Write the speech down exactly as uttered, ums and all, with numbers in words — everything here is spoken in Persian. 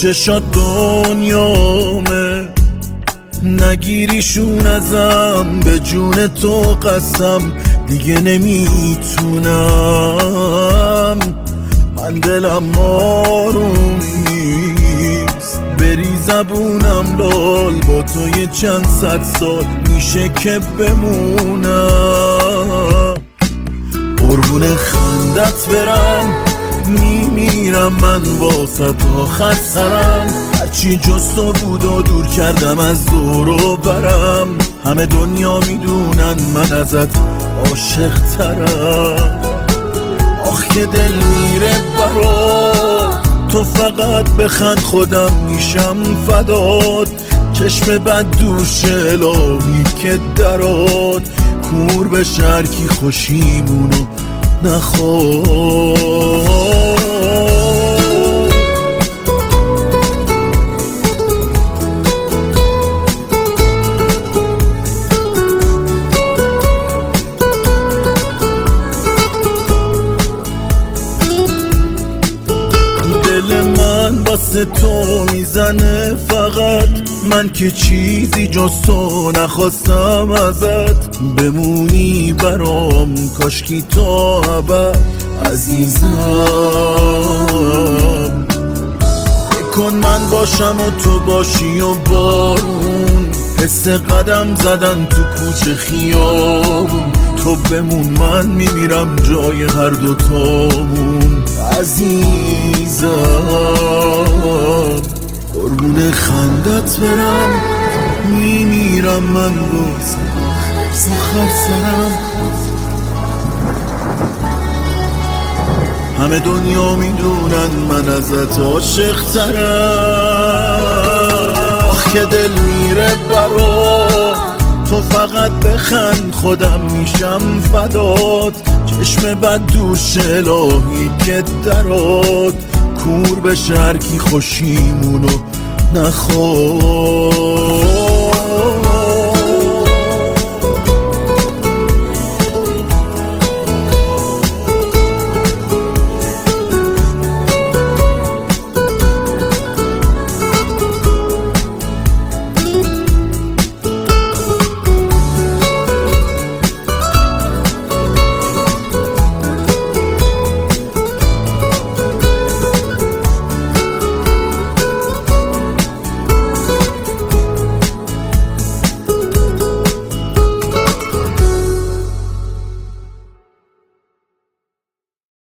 چشات دنیامه، نگیریشون ازم، به جون تو قسم دیگه نمیتونم. من دلم آروم نیست، بری زبونم لال، با تو یه چند صد سال میشه که بمونم. قربون خندت برم، میمیرم من واسه تا آخر سرم. هرچی جز تو بود و دور کردم از دور و برم. همه دنیا میدونن من ازت عاشق ترم. آخ که دل میره برات، تو فقط بخند خودم میشم فدات. چشم بد دوش الهی که درات، کور به شرکی خوشیمونو نخواد. دل من واسه تو میزنه فقط، من که چیزی جز تو نخواستم ازت. بمونی برام کاشکی تا ابد عزیزم. بکن من باشم و تو باشی و بارون، حس قدم زدن تو کوچه خیابون. تو بمون من میمیرم جای هر دوتامون عزیزم. قربون خندت برم، میمیرم من روز آخر سرم. همه دنیا میدونن من ازت عاشق ترم. آخ که دل میره برات، تو فقط بخند خودم میشم فدات. چشم بد دوش الهی که درات، کور به شرکی خوشیمونو نخواد.